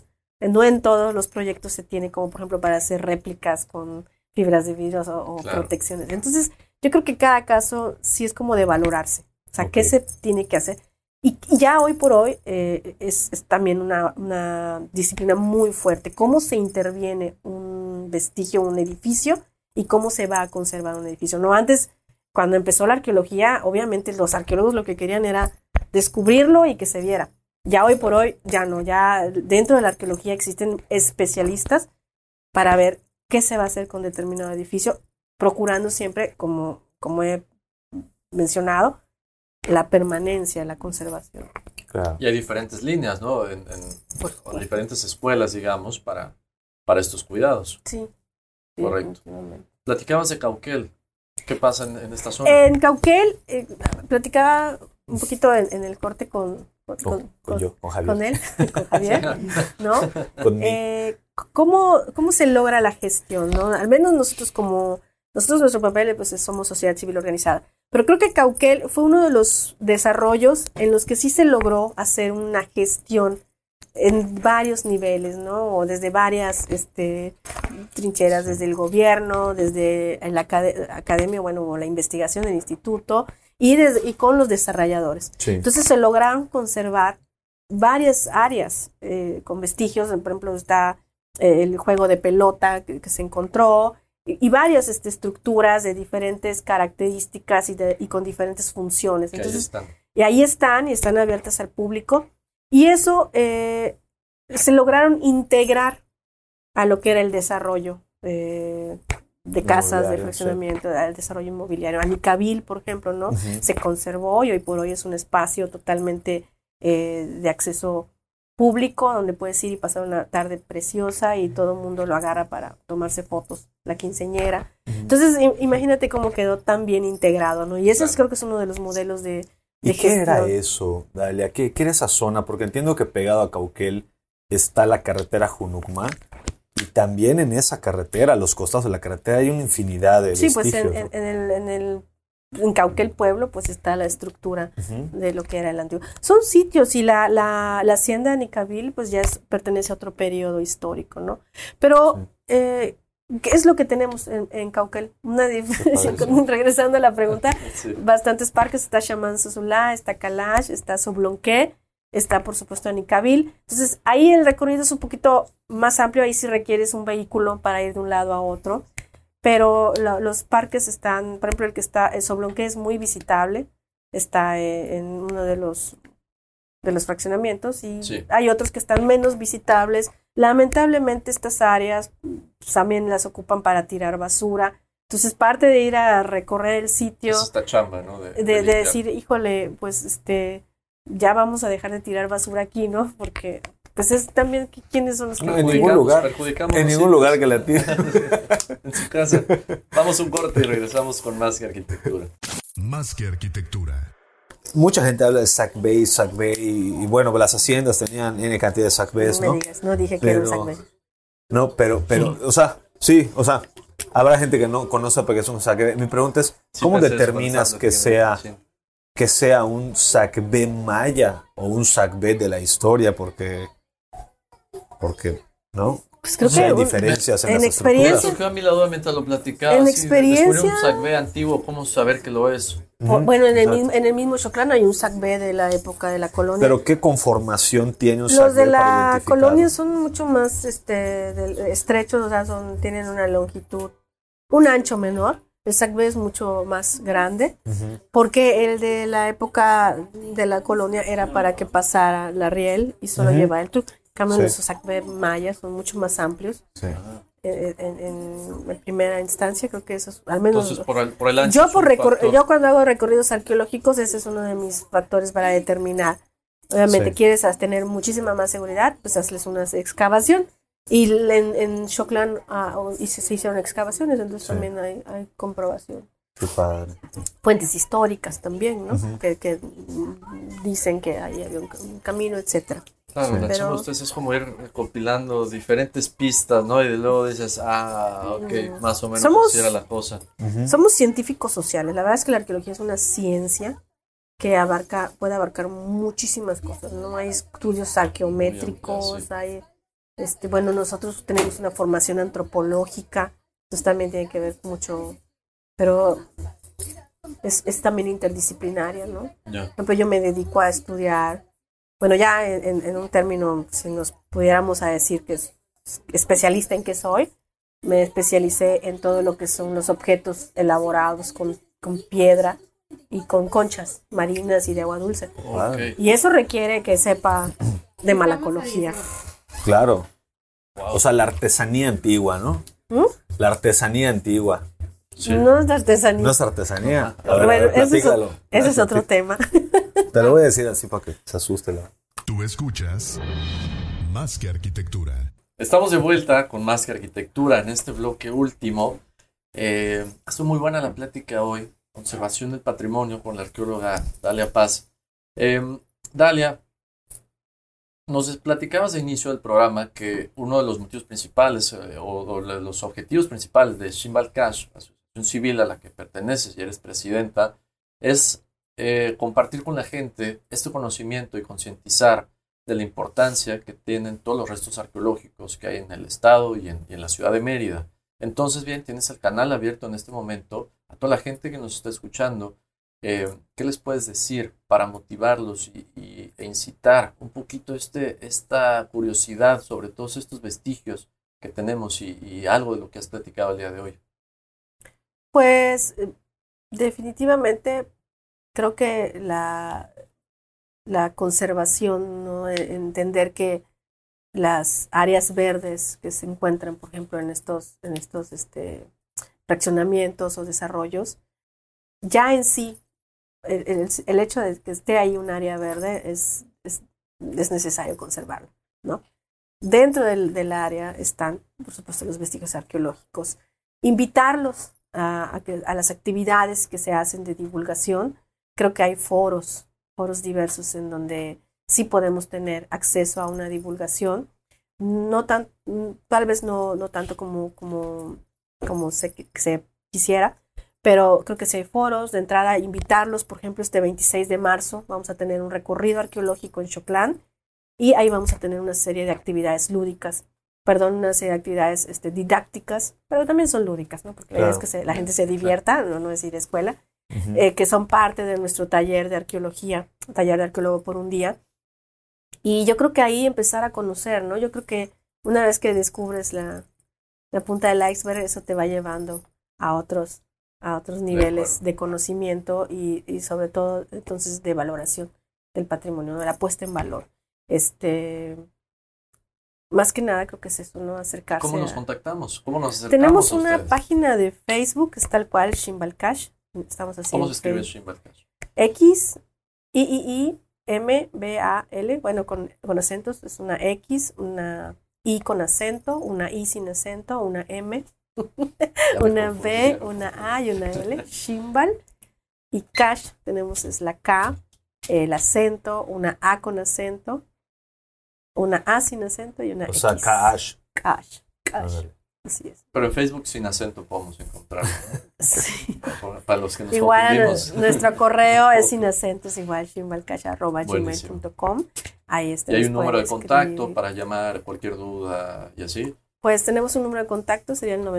en todos los proyectos se tiene, como por ejemplo para hacer réplicas con fibras de vidrio o Claro. protecciones. Entonces, yo creo que cada caso sí es como de valorarse. O sea, ¿qué se tiene que hacer? Y ya hoy por hoy es también una disciplina muy fuerte. ¿Cómo se interviene un vestigio, un edificio, y cómo se va a conservar un edificio? No, antes, cuando empezó la arqueología, obviamente los arqueólogos lo que querían era descubrirlo y que se viera. Ya hoy por hoy, ya no. Ya dentro de la arqueología existen especialistas para ver qué se va a hacer con determinado edificio, procurando siempre, como he mencionado, la permanencia, la conservación. Claro. Y hay diferentes líneas, ¿no? En diferentes escuelas, digamos, para estos cuidados. Sí. Correcto. Platicabas de Cauquel. ¿Qué pasa en esta zona? En Cauquel, platicaba un poquito en el corte con Javier. con él, con Javier, ¿no? Conmigo. ¿Cómo se logra la gestión, ¿no? Al menos nosotros nuestro papel, pues somos sociedad civil organizada. Pero creo que Cauquel fue uno de los desarrollos en los que sí se logró hacer una gestión en varios niveles, ¿no? O desde varias trincheras, desde el gobierno, desde la academia, o la investigación del instituto, y con los desarrolladores. Sí. Entonces se lograron conservar varias áreas con vestigios. Por ejemplo, está el juego de pelota que se encontró, y varias estructuras de diferentes características y con diferentes funciones. Entonces, ahí están abiertas al público, y eso se lograron integrar a lo que era el desarrollo de casas de fraccionamiento, al desarrollo inmobiliario. Anicabil, por ejemplo, ¿no? Uh-huh. Se conservó y hoy por hoy es un espacio totalmente de acceso público, donde puedes ir y pasar una tarde preciosa y todo el mundo lo agarra para tomarse fotos, la quinceañera. Uh-huh. Entonces, imagínate cómo quedó tan bien integrado, ¿no? Y ese creo que es uno de los modelos de ¿Y gestión. qué era eso, Dalia? ¿Qué era esa zona? Porque entiendo que pegado a Cauquel está la carretera Junucma, y también en esa carretera, a los costados de la carretera, hay una infinidad de vestigios. Sí, pues en Cauquel Pueblo, pues está la estructura de lo que era el antiguo. Son sitios, y la hacienda de Anicabil, pues ya pertenece a otro periodo histórico, ¿no? Pero, ¿qué es lo que tenemos en Cauquel? Una diferencia, regresando a la pregunta, bastantes parques. Está Chamán Sosúa, está Kalash, está Soblonqué, está por supuesto Anicabil. Entonces ahí el recorrido es un poquito más amplio, ahí sí requieres un vehículo para ir de un lado a otro. Pero los parques están, por ejemplo, el que está en Soblonqué es muy visitable, está en uno de los fraccionamientos, y hay otros que están menos visitables. Lamentablemente estas áreas también las ocupan para tirar basura. Entonces, parte de ir a recorrer el sitio, es esta chamba, ¿no? De decir, híjole, pues ya vamos a dejar de tirar basura aquí, ¿no? Porque pues es también quiénes son los que en ningún lugar que la tiren en su casa. Vamos a un corte y regresamos con Más que Arquitectura. Más que Arquitectura. mucha gente habla de Sac Bay, y bueno, las haciendas tenían N cantidad de Sac Bays, ¿no? Me digas, no dije que era un Sac Bay. No, pero, o sea, sí, o sea, habrá gente que no conoce porque es un Sac Bay. Mi pregunta es, ¿cómo determinas que sea un Sac Bay maya o un Sac Bay de la historia? Porque ¿no? Pues creo O sea, que hay diferencias en las experiencia. Me estructuras. surgió a mí la duda mientras lo platicaba. En Si experiencia- descubrir un Sac Bay antiguo, ¿cómo saber que lo es? Bueno, en el mismo Xoclán hay un Sac Bay de la época de la colonia. Pero ¿qué conformación tiene un Sac Los de Bay para la identificarlo? colonia son mucho más estrechos, o sea, tienen una longitud, un ancho menor. El Sac Bay es mucho más grande, porque el de la época de la colonia era para que pasara la riel y solo llevaba el truck. En cambio, Sí. los Sac Bay mayas son mucho más amplios. Sí. En primera instancia, creo que eso es, al menos... Entonces, por el ancho. Yo cuando hago recorridos arqueológicos, ese es uno de mis factores para determinar. Obviamente, Sí. quieres tener muchísima más seguridad, pues hazles una excavación. Y en Xoclán se hicieron excavaciones, entonces Sí. también hay comprobación. Qué padre. Fuentes históricas también, ¿no? Que dicen que ahí había un camino, etcétera. Claro, Sí. la chamba de ustedes es como ir recopilando diferentes pistas, ¿no? Y luego dices, ok, más o menos así era la cosa. Somos científicos sociales. La verdad es que la arqueología es una ciencia que puede abarcar muchísimas cosas. No hay estudios arqueométricos, Sí. hay, bueno, nosotros tenemos una formación antropológica, entonces también tiene que ver mucho, pero es también interdisciplinaria, ¿no? Ya. Por ejemplo, yo me dedico a estudiar, bueno, ya en un término, si nos pudiéramos a decir que es especialista en qué soy, me especialicé en todo lo que son los objetos elaborados con piedra y con conchas marinas y de agua dulce. Ok. Y eso requiere que sepa de malacología. Claro. O sea, la artesanía antigua, ¿no? La artesanía antigua. Sí. No es de artesanía. No es artesanía. A ver, Bueno, platícalo. ese es otro tema. Te lo voy a decir así para que se asuste la... Tú escuchas Más que Arquitectura. Estamos de vuelta con Más que Arquitectura en este bloque último. Estuvo muy buena la plática hoy. Conservación del patrimonio con la arqueóloga Dalia Paz. Dalia, nos platicabas de inicio del programa que uno de los motivos principales o de los objetivos principales de Shimbal Cash, la asociación civil a la que perteneces y eres presidenta, es compartir con la gente este conocimiento y concientizar de la importancia que tienen todos los restos arqueológicos que hay en el estado y en la ciudad de Mérida. Entonces, bien, tienes el canal abierto en este momento a toda la gente que nos está escuchando. ¿Qué les puedes decir para motivarlos e incitar un poquito esta curiosidad sobre todos estos vestigios que tenemos y algo de lo que has platicado el día de hoy? Pues definitivamente creo que la conservación, ¿no? Entender que las áreas verdes que se encuentran, por ejemplo, en estos fraccionamientos o desarrollos, ya en sí, el hecho de que esté ahí un área verde es necesario conservarlo, ¿no? Dentro del área están, por supuesto, los vestigios arqueológicos. Invitarlos a las actividades que se hacen de divulgación. Creo que hay foros diversos en donde sí podemos tener acceso a una divulgación, tal vez no tanto como se quisiera, pero creo que sí hay foros. De entrada, invitarlos, por ejemplo, este 26 de marzo vamos a tener un recorrido arqueológico en Xoclán y ahí vamos a tener una serie de actividades una serie de actividades didácticas, pero también son lúdicas, ¿no? Porque la idea es que la gente se divierta, no es ir a escuela. Que son parte de nuestro taller de arqueología, taller de arqueólogo por un día. Y yo creo que ahí empezar a conocer, ¿no? Yo creo que una vez que descubres la punta del iceberg, eso te va llevando a otros niveles de conocimiento y sobre todo, entonces, de valoración del patrimonio, de la puesta en valor. Más que nada creo que es eso, ¿no? Acercarse. ¿Cómo nos contactamos? ¿Cómo nos acercamos Tenemos a una ustedes? página de Facebook, es tal cual, Shimbal Cash. Estamos haciendo ¿Cómo se escribe Shimbal Cash? XIIMBAL, bueno, con acentos, es una X, una I con acento, una I sin acento, una M, una B, una A y una L, Shimbal. Y Cash, es la K el acento, una A con acento, una A sin acento y una O X. sea, cash. Cash. Ándale. Así es. Pero en Facebook sin acento podemos encontrar. Sí. Para los que nos Igual confundimos. nuestro correo es sin acentos, igual Buenísimo. shimbalcash@gmail.com. Ahí está. Y hay nos un número de pueden contacto escribir. para llamar cualquier duda y así. Pues tenemos un número de contacto, sería el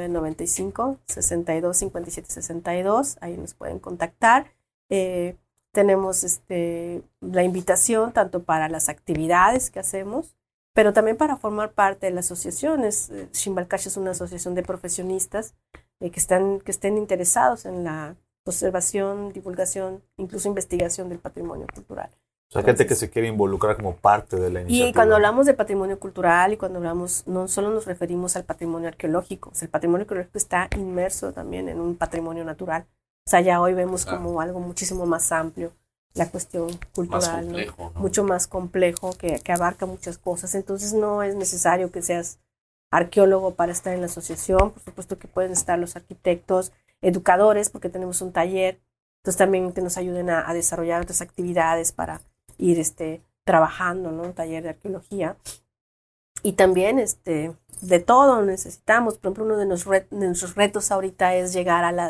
9995-625762. Ahí nos pueden contactar. Tenemos la invitación tanto para las actividades que hacemos, pero también para formar parte de las asociaciones. Shimbalcash es una asociación de profesionistas que estén interesados en la conservación, divulgación, incluso investigación del patrimonio cultural. O sea, gente que se quiere involucrar como parte de la iniciativa. Y cuando hablamos de patrimonio cultural y cuando hablamos, no solo nos referimos al patrimonio arqueológico, o sea, el patrimonio arqueológico está inmerso también en un patrimonio natural. O sea, ya hoy vemos como algo muchísimo más amplio la cuestión cultural, Más complejo, ¿no? Mucho más complejo, que abarca muchas cosas. Entonces no es necesario que seas arqueólogo para estar en la asociación. Por supuesto que pueden estar los arquitectos, educadores, porque tenemos un taller. Entonces también que nos ayuden a desarrollar otras actividades para ir trabajando, ¿no? Un taller de arqueología. Y también de todo necesitamos. Por ejemplo, uno de nuestros retos ahorita es llegar a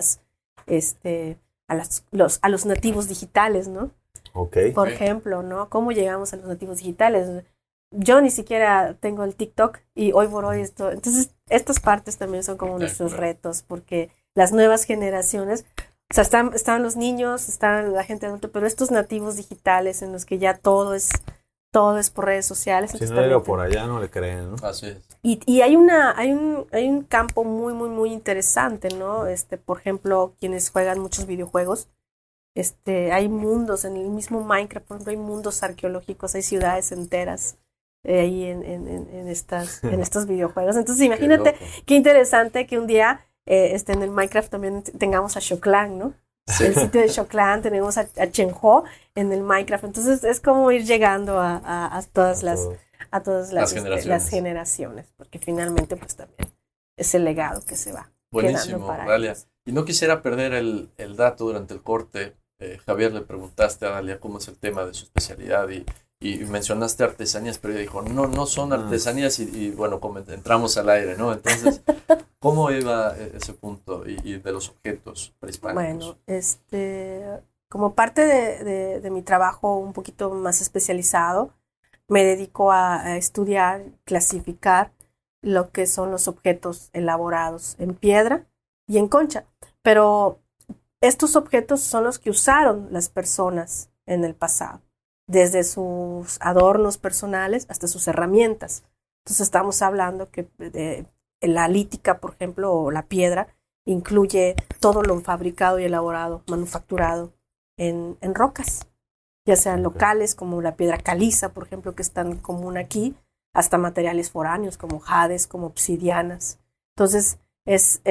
los nativos digitales, ¿no? Ok. Por ejemplo, ¿no? ¿Cómo llegamos a los nativos digitales? Yo ni siquiera tengo el TikTok y hoy por hoy esto. Entonces, estas partes también son como nuestros retos, porque las nuevas generaciones, o sea, están los niños, están la gente adulta, pero estos nativos digitales en los que ya todo es por redes sociales. Si no llega por allá, no le creen, ¿no? Así es. Y hay un campo muy, muy, muy interesante, ¿no? Por ejemplo, quienes juegan muchos videojuegos, hay mundos, en el mismo Minecraft, por ejemplo, hay mundos arqueológicos, hay ciudades enteras ahí en estos videojuegos. Entonces, imagínate qué interesante que un día en el Minecraft también tengamos a Xoclán, ¿no? Sí. El sitio de Xoclán, tenemos a Chenjo en el Minecraft. Entonces, es como ir llegando a todas las generaciones, porque finalmente, pues también es el legado que se va. Buenísimo, Dalia. Y no quisiera perder el dato durante el corte. Javier, le preguntaste a Dalia cómo es el tema de su especialidad y mencionaste artesanías, pero ella dijo, no son artesanías y bueno, como entramos al aire, ¿no? Entonces, ¿cómo iba ese punto y de los objetos prehispánicos? Bueno, como parte de mi trabajo un poquito más especializado, me dedico a estudiar, clasificar lo que son los objetos elaborados en piedra y en concha. Pero estos objetos son los que usaron las personas en el pasado, desde sus adornos personales hasta sus herramientas. Entonces estamos hablando que la lítica, por ejemplo, o la piedra, incluye todo lo fabricado y elaborado, manufacturado en rocas, ya sean locales como la piedra caliza, por ejemplo, que es tan común aquí, hasta materiales foráneos como jades, como obsidianas. Entonces es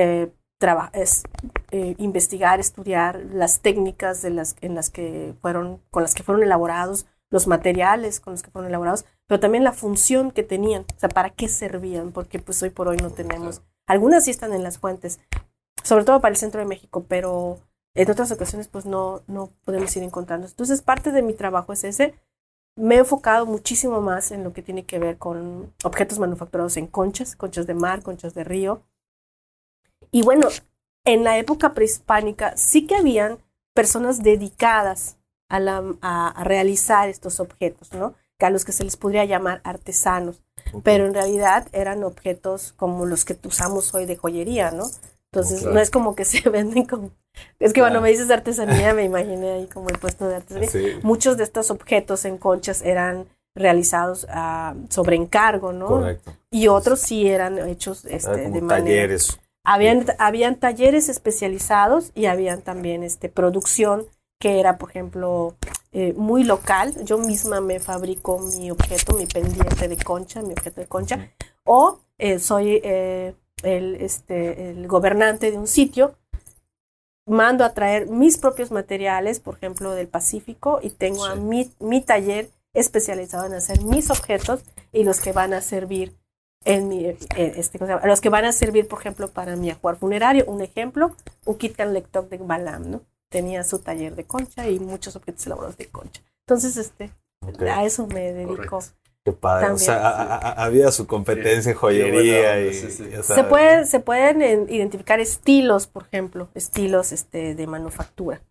investigar, estudiar las técnicas con las que fueron elaborados, los materiales con los que fueron elaborados, pero también la función que tenían, o sea, para qué servían, porque pues hoy por hoy no tenemos. Algunas sí están en las fuentes, sobre todo para el centro de México, pero en otras ocasiones pues no podemos ir encontrando. Entonces parte de mi trabajo es ese. Me he enfocado muchísimo más en lo que tiene que ver con objetos manufacturados en conchas de mar, conchas de río. Y bueno, en la época prehispánica sí que habían personas dedicadas a realizar estos objetos, ¿no? Que a los que se les podría llamar artesanos, pero en realidad eran objetos como los que usamos hoy de joyería, ¿no? Entonces no es como que se venden como... Es que cuando me dices artesanía me imaginé ahí como el puesto de artesanía. Sí. Muchos de estos objetos en conchas eran realizados sobre encargo, ¿no? Correcto. Y otros sí eran hechos de manera... talleres. Habían talleres especializados y habían también producción que era, por ejemplo, muy local. Yo misma me fabrico mi objeto, mi pendiente de concha, mi objeto de concha, o soy el gobernante de un sitio, mando a traer mis propios materiales, por ejemplo, del Pacífico, y tengo a mi taller especializado en hacer mis objetos y los que van a servir los que van a servir, por ejemplo, para mi ajuar funerario. Un ejemplo, Uquitcan Lectoc de Balam, ¿no? tenía su taller de concha y muchos objetos elaborados de concha. Entonces, a eso me dedico. Qué padre. También. O sea, había su competencia en joyería. O sea, se pueden identificar estilos, por ejemplo, estilos de manufactura.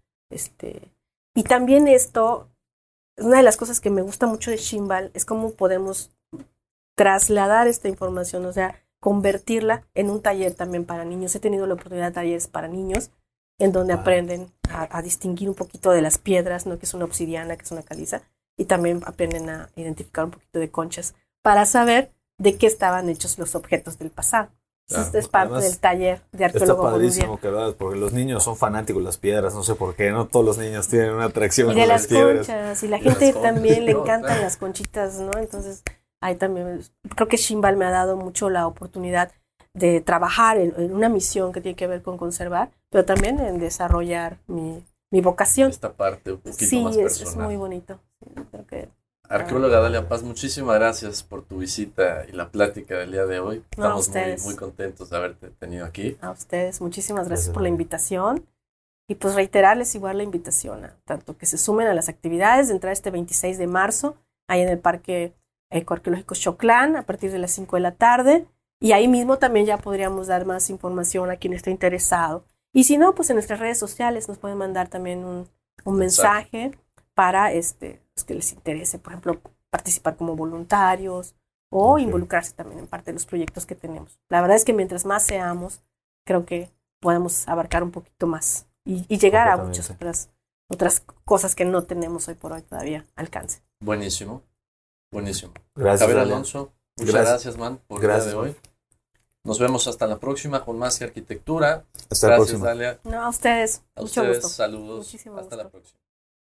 Y también esto, una de las cosas que me gusta mucho de Ximbal es cómo podemos trasladar esta información, o sea, convertirla en un taller también para niños. He tenido la oportunidad de talleres para niños en donde aprenden a distinguir un poquito de las piedras, ¿no? Que es una obsidiana, que es una caliza, y también aprenden a identificar un poquito de conchas para saber de qué estaban hechos los objetos del pasado. Claro, esto es parte del taller de arqueólogo. Está padrísimo, ¿verdad? Porque los niños son fanáticos de las piedras, no sé por qué, no todos los niños tienen una atracción y de las conchas, y la gente también le encantan las conchitas, ¿no? Entonces, ahí también, creo que Ximbal me ha dado mucho la oportunidad de trabajar en una misión que tiene que ver con conservar, pero también en desarrollar mi vocación. Esta parte un poquito más personal. Sí, es muy bonito. Creo que, arqueóloga Dalia Paz, muchísimas gracias por tu visita y la plática del día de hoy. Estamos muy contentos de haberte tenido aquí. A ustedes, muchísimas gracias por la invitación. Y pues reiterarles igual la invitación a tanto que se sumen a las actividades de entrar este 26 de marzo, ahí en el Parque Ecoarqueológico Xoclán, a partir de las 5 de la tarde. Y ahí mismo también ya podríamos dar más información a quien esté interesado. Y si no, pues en nuestras redes sociales nos pueden mandar también un mensaje para que les interese, por ejemplo, participar como voluntarios o involucrarse también en parte de los proyectos que tenemos. La verdad es que mientras más seamos, creo que podemos abarcar un poquito más y llegar a muchas otras cosas que no tenemos hoy por hoy todavía alcance. Buenísimo. Gracias, Javier Alonso, muchas gracias, man, por el día de hoy. Nos vemos hasta la próxima con más arquitectura. Hasta la próxima. Dalia. No, a ustedes. Mucho gusto. Saludos. Muchísimo hasta gusto. la próxima.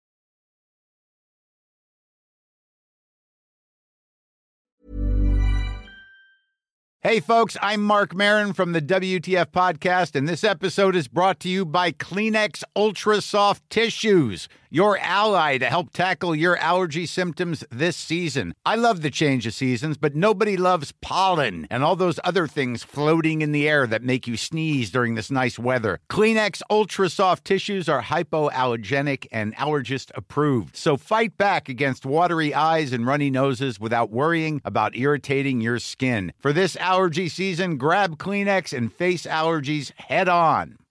Hey, folks, I'm Mark Maron from the WTF Podcast, and this episode is brought to you by Kleenex Ultra Soft Tissues, your ally to help tackle your allergy symptoms this season. I love the change of seasons, but nobody loves pollen and all those other things floating in the air that make you sneeze during this nice weather. Kleenex Ultra Soft Tissues are hypoallergenic and allergist approved, so fight back against watery eyes and runny noses without worrying about irritating your skin. For this allergy season, grab Kleenex and face allergies head on.